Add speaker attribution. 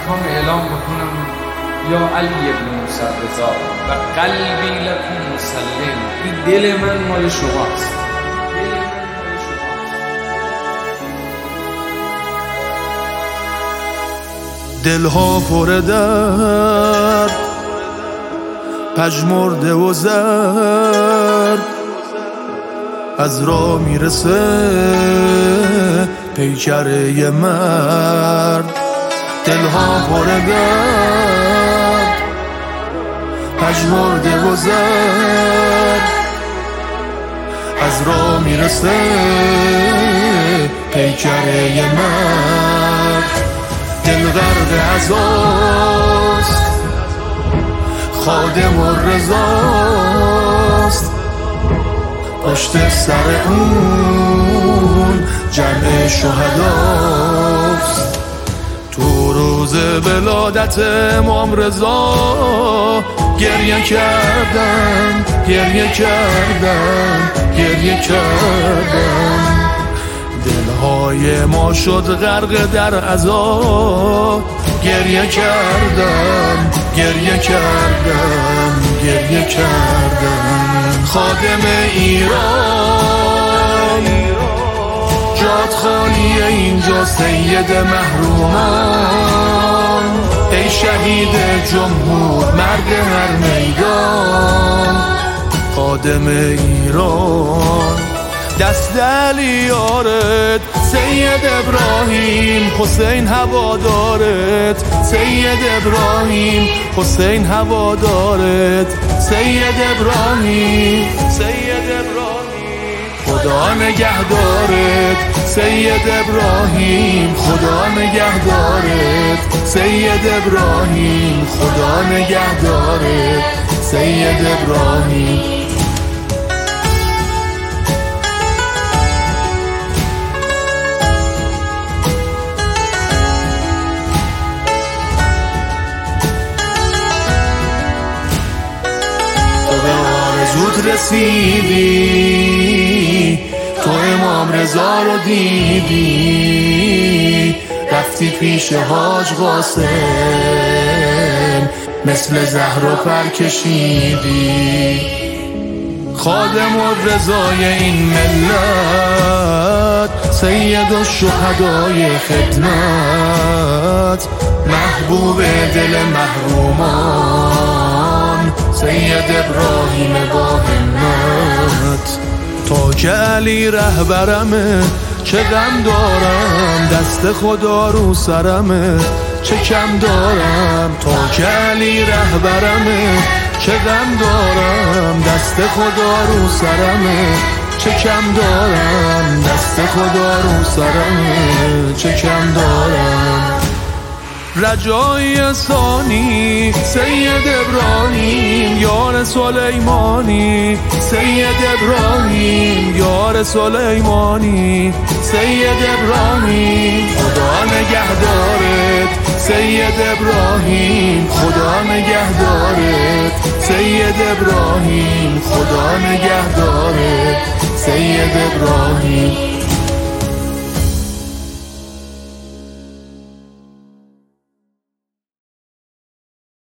Speaker 1: میخوام اعلام بکنم یا علی ابن موسی رضا و قلبی لکم مسلم، این دل من مال شماست.
Speaker 2: دلها پر درد پژمرده و زرد از راه میرسه پیکر یه مرد. دلها پر درد پژمرده و زرد از راه میرسه پیکر یه مرد. دل غرق عزاست خادم و رضاست، پشت سر اون جمع شهداست. تو روز ولادت امام رضا گریه کردم گریه کردم گریه کردم. دلهای ما شد غرق در عزا، گریه کردم گریه کردم گریه کردم. خادم ایران جات خالی اینجا، سید محرومان ای شهید جمهور مرد هر میدان. خادم ایران دست علیارت سید ابراهیم حسین هوادارت، سید ابراهیم حسین هوادارت، سید ابراهیم سید ابراهیم خدا نگهدارت، سید ابراهیم خدا نگهدارت، سید ابراهیم خدا نگهدارت، سید ابراهیم. زود رسیدی تو امام رضا رو دیدی، رفتی پیش حاج قاسم مثل زهرا پر کشیدی. خادم و رضای این ملت سید و شهدای خدمت، محبوب دل محرومان سید ابراهیم با همت. تا که علی رهبرمه چه غم دارم، دست خدا رو سرمه چه کم دارم. تا که علی رهبرمه چه غم دارم، دست خدا رو سرمه چه کم دارم، دست خدا رو سرمه چه کم دارم. رجای ثانی سید ابراهیم یار سلیمانی، سید ابراهیم یار سلیمانی، سید ابراهیم خدا نگهدارت، سید ابراهیم خدا نگهدارت، سید ابراهیم خدا نگهدارت، سید ابراهیم.